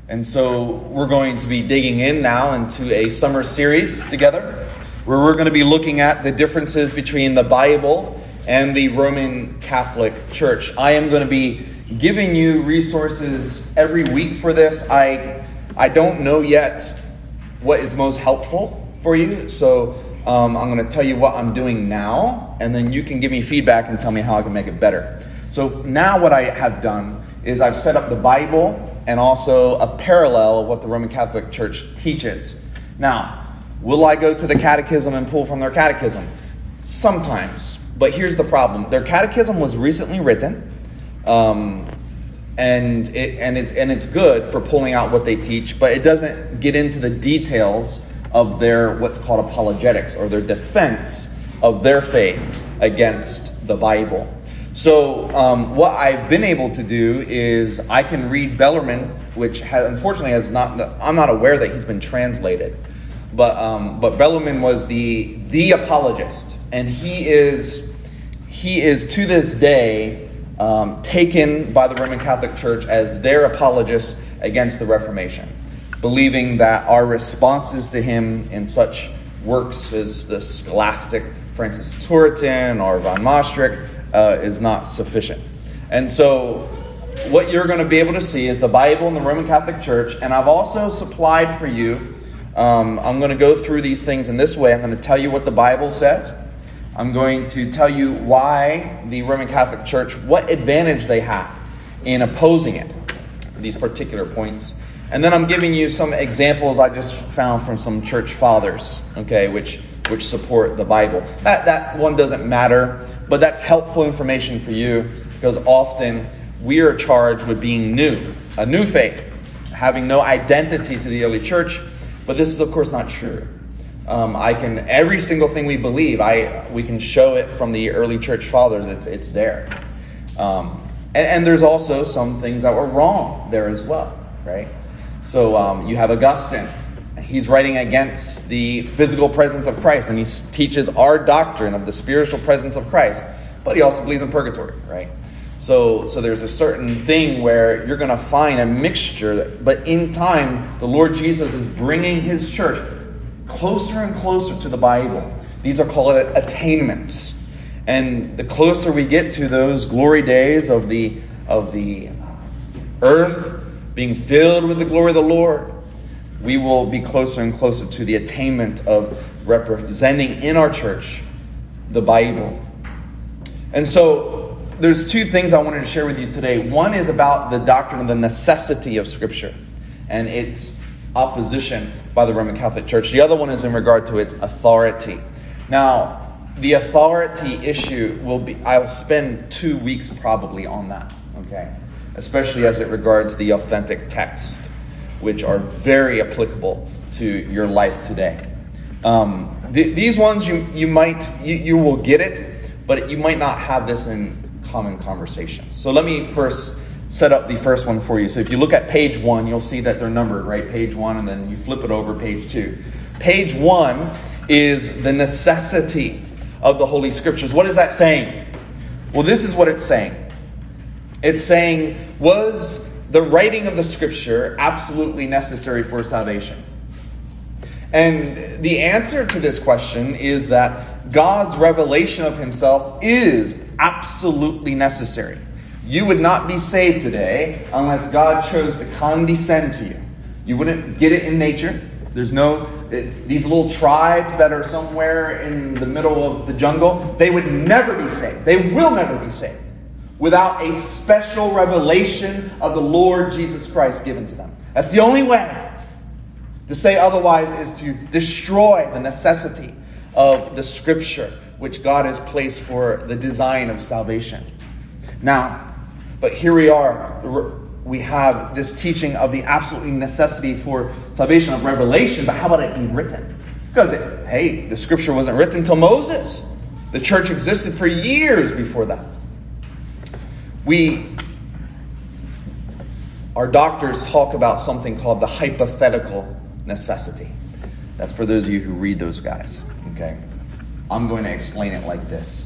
And so we're going to be digging in now into a summer series together where we're going to be looking at the differences between the Bible and the Roman Catholic Church. I am going to be giving you resources every week for this. I don't know yet what is most helpful for you, so I'm going to tell you what I'm doing now, and then you can give me feedback and tell me how I can make it better. So now what I have done is I've set up the Bible and also a parallel of what the Roman Catholic Church teaches. Now, will I go to the catechism and pull from their catechism? Sometimes. But here's the problem. Their catechism was recently written, and it's good for pulling out what they teach, but it doesn't get into the details of their what's called apologetics, or their defense of their faith against the Bible. So what I've been able to do is I can read Bellarmine, which unfortunately has not. I'm not aware that he's been translated, but Bellarmine was the apologist, and he is to this day taken by the Roman Catholic Church as their apologist against the Reformation, believing that our responses to him in such works as the Scholastic Francis Turretin or von Maastricht is not sufficient. And so what you're going to be able to see is the Bible and the Roman Catholic Church, and I've also supplied for you, I'm going to go through these things in this way. I'm going to tell you what the Bible says. I'm going to tell you why the Roman Catholic Church, what advantage they have in opposing it, these particular points. And then I'm giving you some examples I just found from some church fathers, okay, which support the Bible. That one doesn't matter, but that's helpful information for you, because often we are charged with being new, a new faith, having no identity to the early church. But this is, of course, not true. Every single thing we believe, we can show it from the early church fathers. It's there. And there's also some things that were wrong there as well, right? So you have Augustine. He's writing against the physical presence of Christ, and he teaches our doctrine of the spiritual presence of Christ. But he also believes in purgatory, right? So there's a certain thing where you're going to find a mixture, but in time, the Lord Jesus is bringing his church closer and closer to the Bible. These are called attainments. And the closer we get to those glory days of the earth being filled with the glory of the Lord, we will be closer and closer to the attainment of representing in our church the Bible. And so there's two things I wanted to share with you today. One is about the doctrine of the necessity of Scripture and its opposition by the Roman Catholic Church. The other one is in regard to its authority. Now, the authority issue I'll spend 2 weeks probably on that, okay? Especially as it regards the authentic text, which are very applicable to your life today. These ones you will get it, but you might not have this in common conversations. So let me first set up the first one for you. So if you look at page 1, you'll see that they're numbered, right? Page 1, and then you flip it over, page 2. Page 1 is the necessity of the Holy Scriptures. What is that saying? Well, this is what it's saying. It's saying, was the writing of the Scripture absolutely necessary for salvation? And the answer to this question is that God's revelation of himself is absolutely necessary. You would not be saved today unless God chose to condescend to you. You wouldn't get it in nature. There's these little tribes that are somewhere in the middle of the jungle, they would never be saved. They will never be saved without a special revelation of the Lord Jesus Christ given to them. That's the only way. To say otherwise is to destroy the necessity of the Scripture which God has placed for the design of salvation. Now, but here we are. We have this teaching of the absolute necessity for salvation of revelation, but how about it be written? Because, the Scripture wasn't written until Moses. The church existed for years before that. Our doctors talk about something called the hypothetical necessity. That's for those of you who read those guys. Okay, I'm going to explain it like this.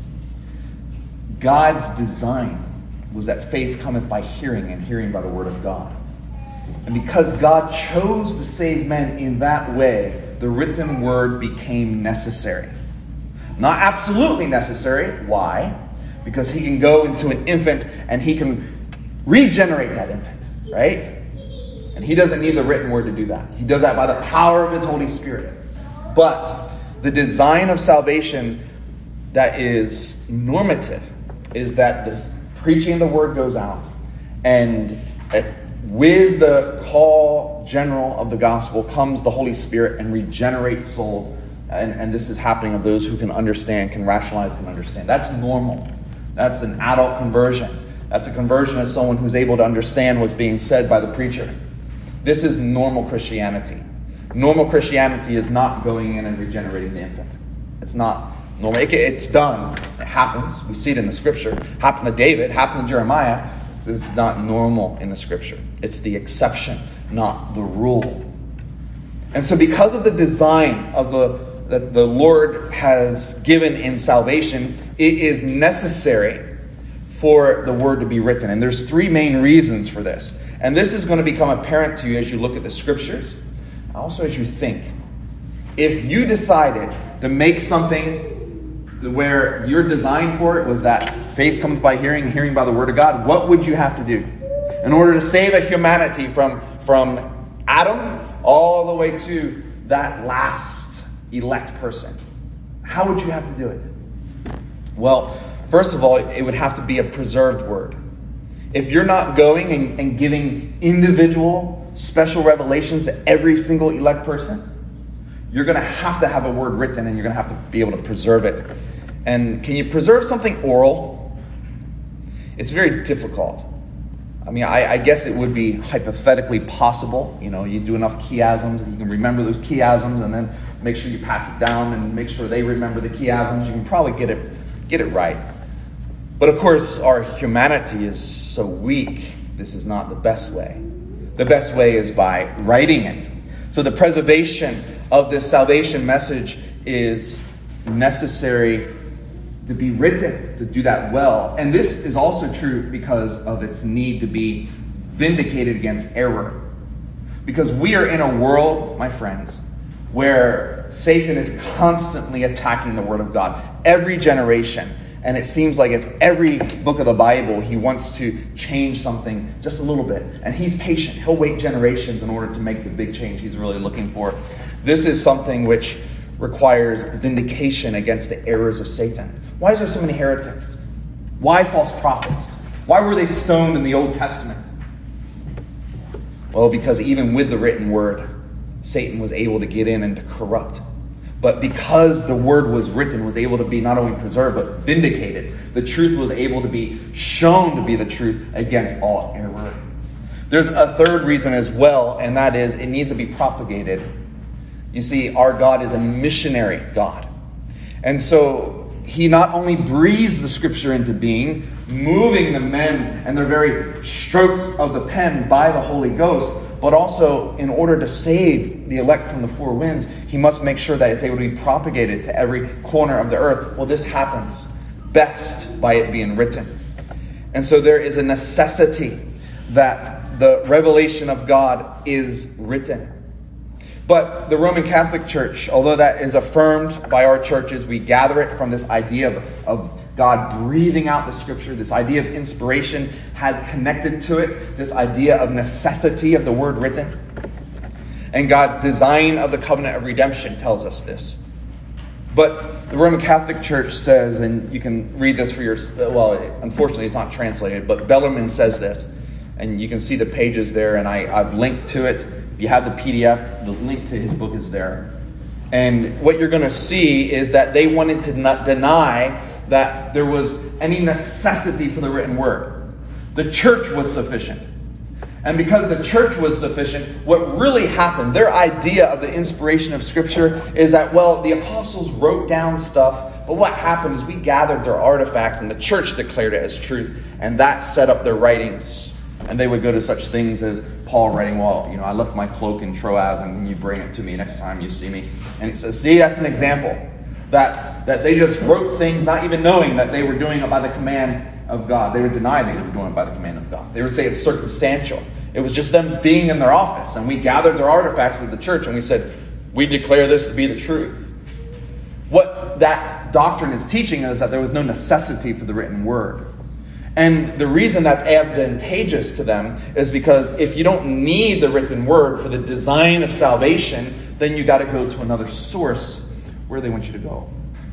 God's design was that faith cometh by hearing, and hearing by the word of God. And because God chose to save men in that way, the written word became necessary. Not absolutely necessary. Why? Because he can go into an infant and he can regenerate that infant, right? And he doesn't need the written word to do that. He does that by the power of his Holy Spirit. But the design of salvation that is normative is that the preaching of the word goes out, and with the call general of the gospel comes the Holy Spirit and regenerates souls. And this is happening of those who can understand, can rationalize, can understand. That's normal. That's an adult conversion. That's a conversion as someone who's able to understand what's being said by the preacher. This is normal Christianity. Normal Christianity is not going in and regenerating the infant. It's not normal. It's done. It happens. We see it in the scripture. It happened to David. It happened to Jeremiah. It's not normal in the scripture. It's the exception, not the rule. And so because of the design of that the Lord has given in salvation, it is necessary for the word to be written. And there's three main reasons for this. And this is going to become apparent to you as you look at the scriptures, also as you think. If you decided to make something where your design for it was that faith comes by hearing, and hearing by the word of God, what would you have to do in order to save a humanity from Adam all the way to that last elect person? How would you have to do it? Well, first of all, it would have to be a preserved word. If you're not going and giving individual special revelations to every single elect person, you're going to have a word written, and you're going to have to be able to preserve it. And can you preserve something oral? It's very difficult. I mean, I guess it would be hypothetically possible. You know, you do enough chiasms, and you can remember those chiasms, and then make sure you pass it down and make sure they remember the chiasms. You can probably get it right. But of course, our humanity is so weak, this is not the best way. The best way is by writing it. So the preservation of this salvation message is necessary to be written, to do that well. And this is also true because of its need to be vindicated against error. Because we are in a world, my friends, where Satan is constantly attacking the Word of God. Every generation. And it seems like it's every book of the Bible, he wants to change something just a little bit. And he's patient. He'll wait generations in order to make the big change he's really looking for. This is something which requires vindication against the errors of Satan. Why is there so many heretics? Why false prophets? Why were they stoned in the Old Testament? Well, because even with the written word, Satan was able to get in and to corrupt. But because the word was written, was able to be not only preserved, but vindicated. The truth was able to be shown to be the truth against all error. There's a third reason as well, and that is it needs to be propagated. You see, our God is a missionary God. And so he not only breathes the scripture into being, moving the men and their very strokes of the pen by the Holy Ghost, but also in order to save the elect from the four winds, he must make sure that it's able to be propagated to every corner of the earth. Well, this happens best by it being written. And so there is a necessity that the revelation of God is written. But the Roman Catholic Church, although that is affirmed by our churches, we gather it from this idea of God breathing out the scripture. This idea of inspiration has connected to it this idea of necessity of the word written. And God's design of the covenant of redemption tells us this. But the Roman Catholic Church says, and you can read this for well, unfortunately it's not translated, but Bellarmine says this. And you can see the pages there, and I've linked to it. If you have the PDF, the link to his book is there. And what you're going to see is that they wanted to not deny that there was any necessity for the written word. The church was sufficient. And because the church was sufficient, what really happened, their idea of the inspiration of Scripture is that, well, the apostles wrote down stuff, but what happened is we gathered their artifacts and the church declared it as truth, and that set up their writings. And they would go to such things as Paul writing, well, I left my cloak in Troas, and you bring it to me next time you see me. And it says, see, that's an example. That they just wrote things not even knowing that they were doing it by the command of God. They would deny they were doing it by the command of God. They would say it's circumstantial. It was just them being in their office, and we gathered their artifacts of the church, and we said, we declare this to be the truth. What that doctrine is teaching is that there was no necessity for the written word. And the reason that's advantageous to them is because if you don't need the written word for the design of salvation, then you got to go to another source where they want you to go.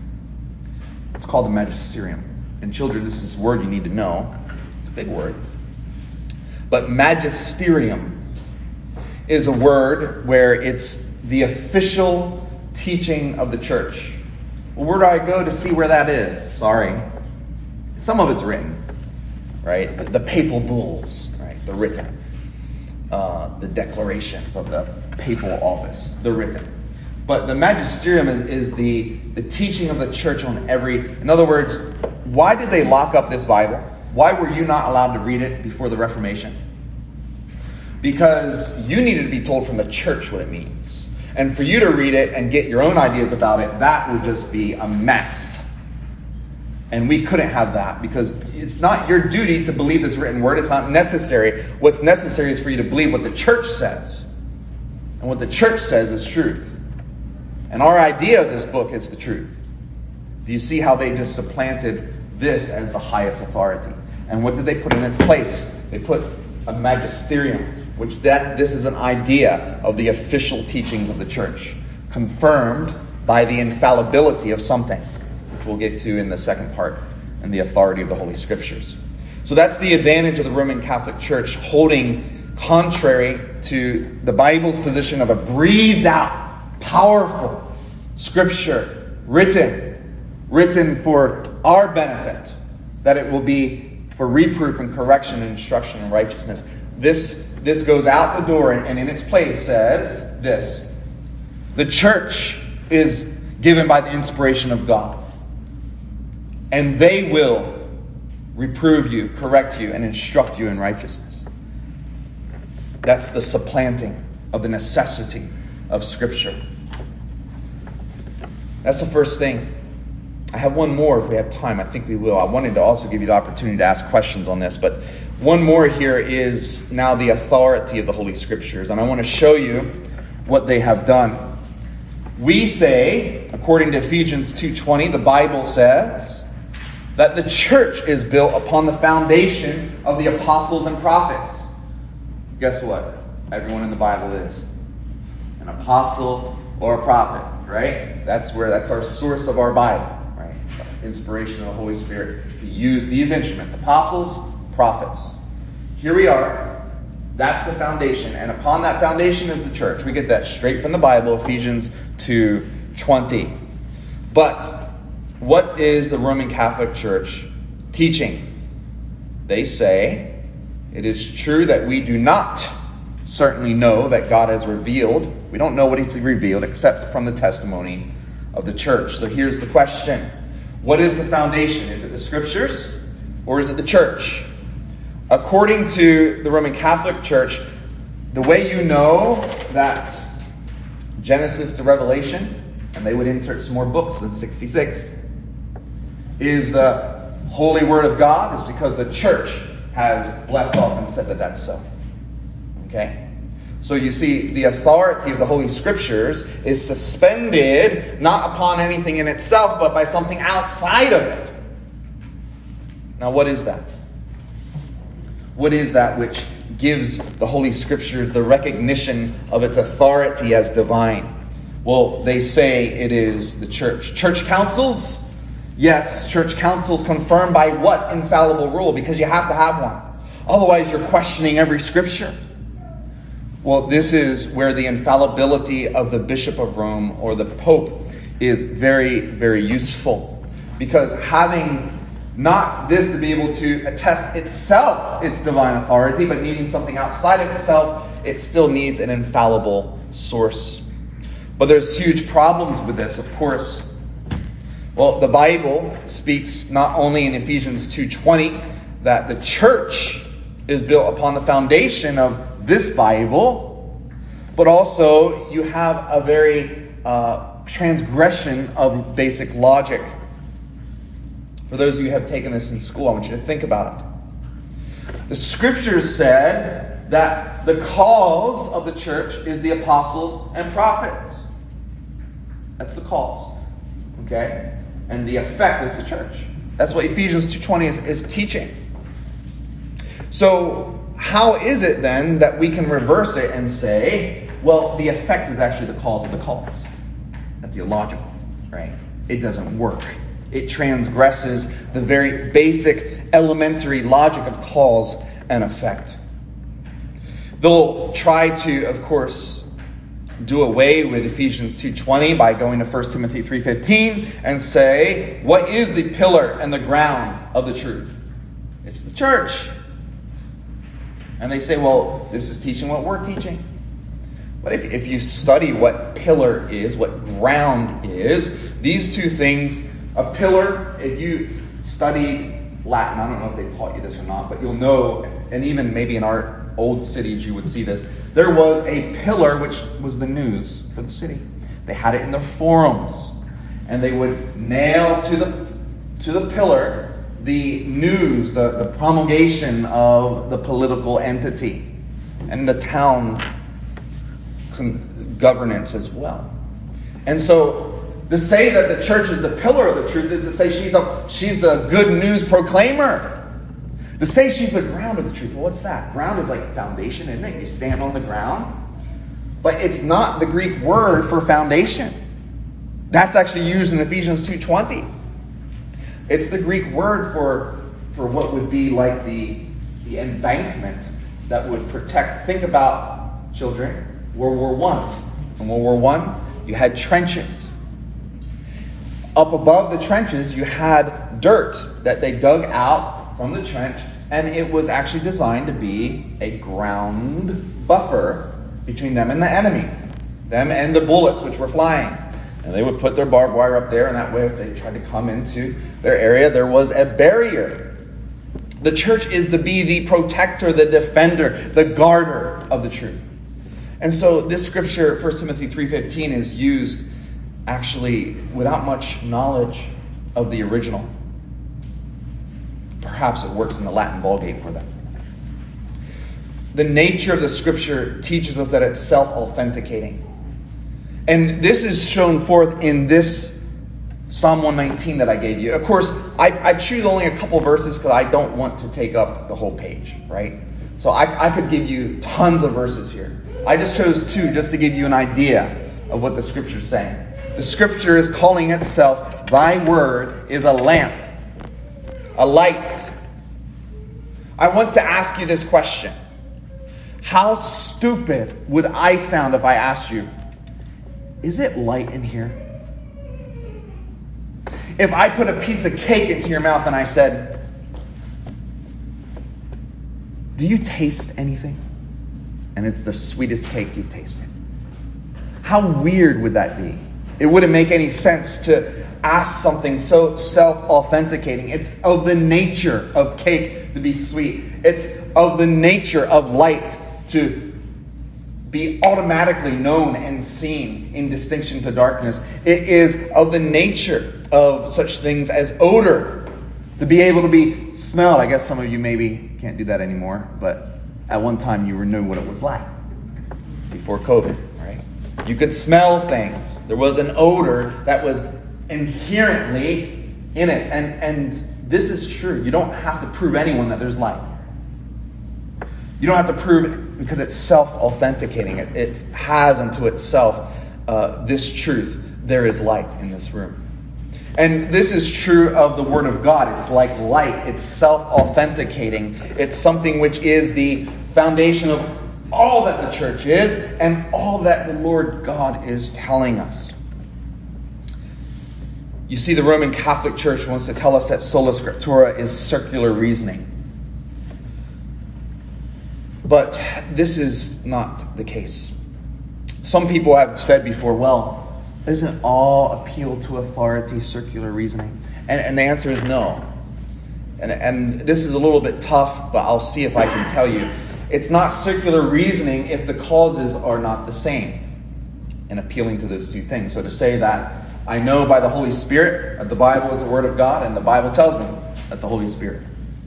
It's called the magisterium. And children, this is a word you need to know. It's a big word. But magisterium is a word where it's the official teaching of the church. Well, where do I go to see where that is? Sorry. Some of it's written, right? The papal bulls, right? They're written. The declarations of the papal office, they're written. But the magisterium is the teaching of the church on every... In other words, why did they lock up this Bible? Why were you not allowed to read it before the Reformation? Because you needed to be told from the church what it means. And for you to read it and get your own ideas about it, that would just be a mess. And we couldn't have that because it's not your duty to believe this written word. It's not necessary. What's necessary is for you to believe what the church says. And what the church says is truth. And our idea of this book is the truth. Do you see how they just supplanted this as the highest authority? And what did they put in its place? They put a magisterium, which this is an idea of the official teachings of the church, confirmed by the infallibility of something, which we'll get to in the second part, and the authority of the Holy Scriptures. So that's the advantage of the Roman Catholic Church, holding contrary to the Bible's position of a breathed out, powerful Scripture, written for our benefit, that it will be for reproof and correction and instruction in righteousness. This goes out the door and in its place says this: the church is given by the inspiration of God, and they will reprove you, correct you, and instruct you in righteousness. That's the supplanting of the necessity of Scripture. That's the first thing. I have one more if we have time. I think we will. I wanted to also give you the opportunity to ask questions on this, but one more here is now the authority of the Holy Scriptures, and I want to show you what they have done. We say, according to Ephesians 2:20, the Bible says that the church is built upon the foundation of the apostles and prophets. Guess what? Everyone in the Bible is an apostle or a prophet, right? That's our source of our Bible. Inspiration of the Holy Spirit to use these instruments, apostles, prophets. Here we are. That's the foundation. And upon that foundation is the church. We get that straight from the Bible, Ephesians 2:20. But what is the Roman Catholic Church teaching? They say it is true that we do not certainly know that God has revealed. We don't know what He's revealed except from the testimony of the church. So here's the question. What is the foundation? Is it the Scriptures or is it the church? According to the Roman Catholic Church, the way you know that Genesis to Revelation, and they would insert some more books than 66, is the Holy Word of God, is because the church has blessed off and said that that's so. Okay? So you see, the authority of the Holy Scriptures is suspended not upon anything in itself, but by something outside of it. Now, what is that? What is that which gives the Holy Scriptures the recognition of its authority as divine? Well, they say it is the church. Church councils? Yes, church councils confirmed by what infallible rule? Because you have to have one. Otherwise, you're questioning every Scripture. Well, this is where the infallibility of the Bishop of Rome or the Pope is very, very useful. Because having not this to be able to attest itself its divine authority, but needing something outside of itself, it still needs an infallible source. But there's huge problems with this, of course. Well, the Bible speaks not only in Ephesians 2:20 that the church is built upon the foundation of this Bible, but also you have a very transgression of basic logic. For those of you who have taken this in school, I want you to think about it. The Scriptures said that the cause of the church is the apostles and prophets. That's the cause. Okay? And the effect is the church. That's what Ephesians 2:20 is teaching. So, how is it then that we can reverse it and say, well, the effect is actually the cause of the cause? That's illogical, right? It doesn't work. It transgresses the very basic, elementary logic of cause and effect. They'll try to, of course, do away with Ephesians 2:20 by going to 1 Timothy 3:15 and say, what is the pillar and the ground of the truth? It's the church. And they say, well, this is teaching what we're teaching. But if you study what pillar is, what ground is, these two things, a pillar, if you studied Latin, I don't know if they taught you this or not, but you'll know, and even maybe in our old cities you would see this, there was a pillar which was the news for the city. They had it in their forums, and they would nail to the pillar the news, the promulgation of the political entity and the town governance as well. And so to say that the church is the pillar of the truth is to say she's the good news proclaimer. To say she's the ground of the truth, well, what's that? Ground is like foundation, isn't it? You stand on the ground. But it's not the Greek word for foundation. That's actually used in Ephesians 2:20. It's the Greek word for what would be like the embankment that would protect. Think about, children, World War I. In World War I, you had trenches. Up above the trenches, you had dirt that they dug out from the trench, and it was actually designed to be a ground buffer between them and the enemy, them and the bullets which were flying. And they would put their barbed wire up there, and that way if they tried to come into their area, there was a barrier. The church is to be the protector, the defender, the guarder of the truth. And so this scripture, 1 Timothy 3:15, is used actually without much knowledge of the original. Perhaps it works in the Latin Vulgate for them. The nature of the scripture teaches us that it's self-authenticating. And this is shown forth in this Psalm 119 that I gave you. Of course, I choose only a couple verses because I don't want to take up the whole page, right? So I could give you tons of verses here. I just chose two just to give you an idea of what the scripture is saying. The scripture is calling itself, thy word is a lamp, a light. I want to ask you this question. How stupid would I sound if I asked you, is it light in here? If I put a piece of cake into your mouth and I said, do you taste anything? And it's the sweetest cake you've tasted. How weird would that be? It wouldn't make any sense to ask something so self-authenticating. It's of the nature of cake to be sweet. It's of the nature of light to be automatically known and seen in distinction to darkness. It is of the nature of such things as odor to be able to be smelled. I guess some of you maybe can't do that anymore, but at one time you knew what it was like before COVID, right? You could smell things. There was an odor that was inherently in it. And this is true. You don't have to prove anyone that there's light. You don't have to prove it because it's self-authenticating. It has unto itself this truth. There is light in this room. And this is true of the Word of God. It's like light. It's self-authenticating. It's something which is the foundation of all that the church is and all that the Lord God is telling us. You see, the Roman Catholic Church wants to tell us that sola scriptura is circular reasoning. But this is not the case. Some people have said before, well, isn't all appeal to authority circular reasoning? And the answer is no. And this is a little bit tough, but I'll see if I can tell you. It's not circular reasoning if the causes are not the same in appealing to those two things. So to say that I know by the Holy Spirit that the Bible is the Word of God, and the Bible tells me that the Holy Spirit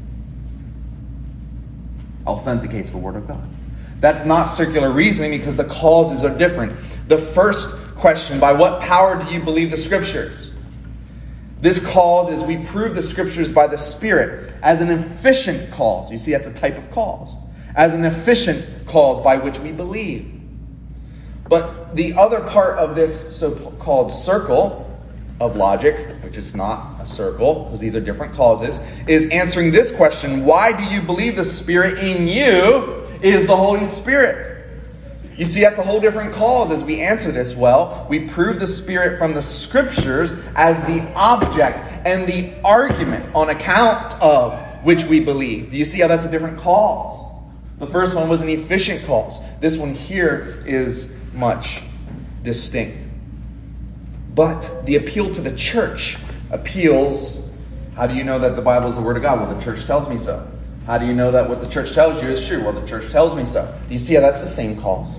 authenticates the Word of God. That's not circular reasoning because the causes are different. The first question, by what power do you believe the Scriptures? This cause is we prove the Scriptures by the Spirit as an efficient cause. You see, that's a type of cause. As an efficient cause by which we believe. But the other part of this so-called circle of logic, which is not a circle, because these are different causes, is answering this question: why do you believe the Spirit in you is the Holy Spirit? You see, that's a whole different cause as we answer this well. We prove the Spirit from the Scriptures as the object and the argument on account of which we believe. Do you see how that's a different cause? The first one was an efficient cause. This one here is much distinct. But the appeal to the church appeals, how do you know that the Bible is the Word of God? Well, the church tells me so. How do you know that what the church tells you is true? Well, the church tells me so. Do you see how that's the same cause?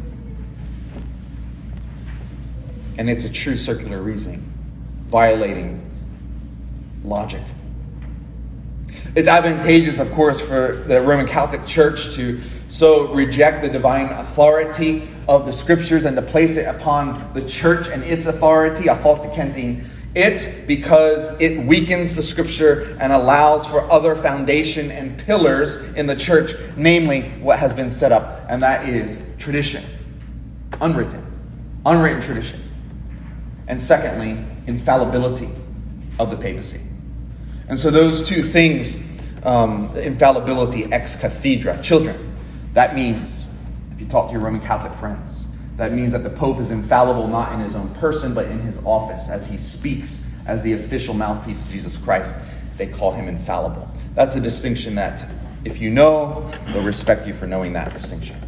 And it's a true circular reasoning, violating logic. It's advantageous, of course, for the Roman Catholic Church to so reject the divine authority of the Scriptures and to place it upon the church and its authority, authenticating it, because it weakens the Scripture and allows for other foundation and pillars in the church, namely what has been set up, and that is tradition. Unwritten tradition. And secondly, infallibility of the papacy. And so those two things, infallibility ex cathedra, children, that means, if you talk to your Roman Catholic friends, that means that the Pope is infallible not in his own person, but in his office. As he speaks as the official mouthpiece of Jesus Christ, they call him infallible. That's a distinction that, if you know, they'll respect you for knowing that distinction.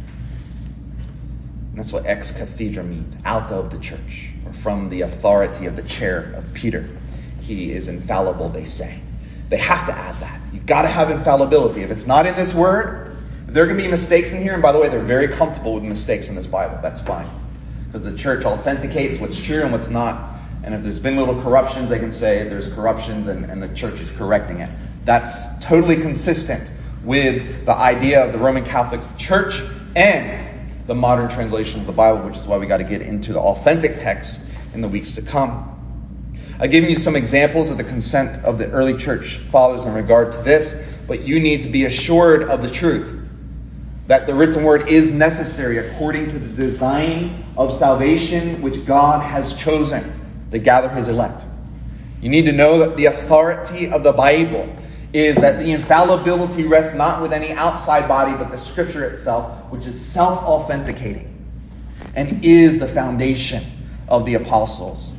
And that's what ex cathedra means, out of the church, or from the authority of the chair of Peter. He is infallible, they say. They have to add that. You've got to have infallibility. If it's not in this word, there are going to be mistakes in here. And by the way, they're very comfortable with mistakes in this Bible. That's fine. Because the church authenticates what's true and what's not. And if there's been little corruptions, they can say there's corruptions and the church is correcting it. That's totally consistent with the idea of the Roman Catholic Church and the modern translation of the Bible, which is why we got to get into the authentic text in the weeks to come. I've given you some examples of the consent of the early church fathers in regard to this, but you need to be assured of the truth, that the written word is necessary according to the design of salvation which God has chosen to gather his elect. You need to know that the authority of the Bible is that the infallibility rests not with any outside body, but the Scripture itself, which is self-authenticating and is the foundation of the apostles,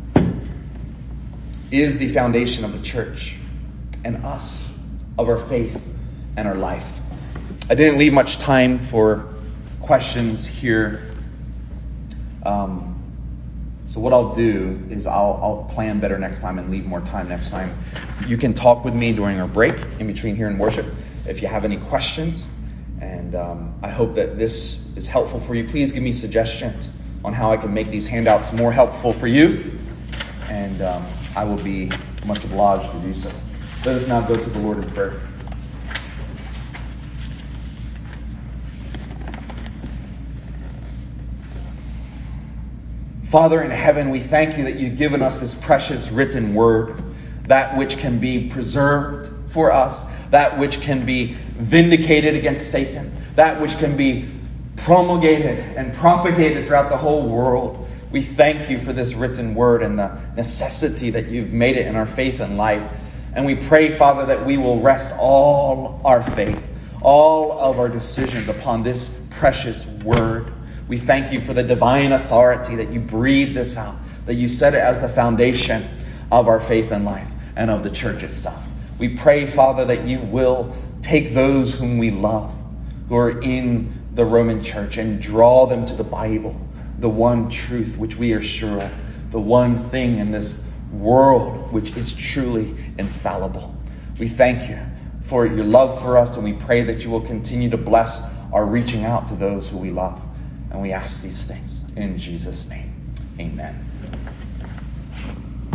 is the foundation of the church and us, of our faith and our life. I didn't leave much time for questions here. So what I'll do is I'll plan better next time and leave more time next time. You can talk with me during our break in between here and worship if you have any questions. And I hope that this is helpful for you. Please give me suggestions on how I can make these handouts more helpful for you. And I will be much obliged to do so. Let us now go to the Lord in prayer. Father in heaven, we thank you that you've given us this precious written word, that which can be preserved for us, that which can be vindicated against Satan, that which can be promulgated and propagated throughout the whole world. We thank you for this written word and the necessity that you've made it in our faith and life. And we pray, Father, that we will rest all our faith, all of our decisions upon this precious word. We thank you for the divine authority that you breathed this out, that you set it as the foundation of our faith and life and of the church itself. We pray, Father, that you will take those whom we love, who are in the Roman church, and draw them to the Bible, the one truth which we are sure of, the one thing in this world which is truly infallible. We thank you for your love for us, and we pray that you will continue to bless our reaching out to those who we love. And we ask these things in Jesus' name. Amen.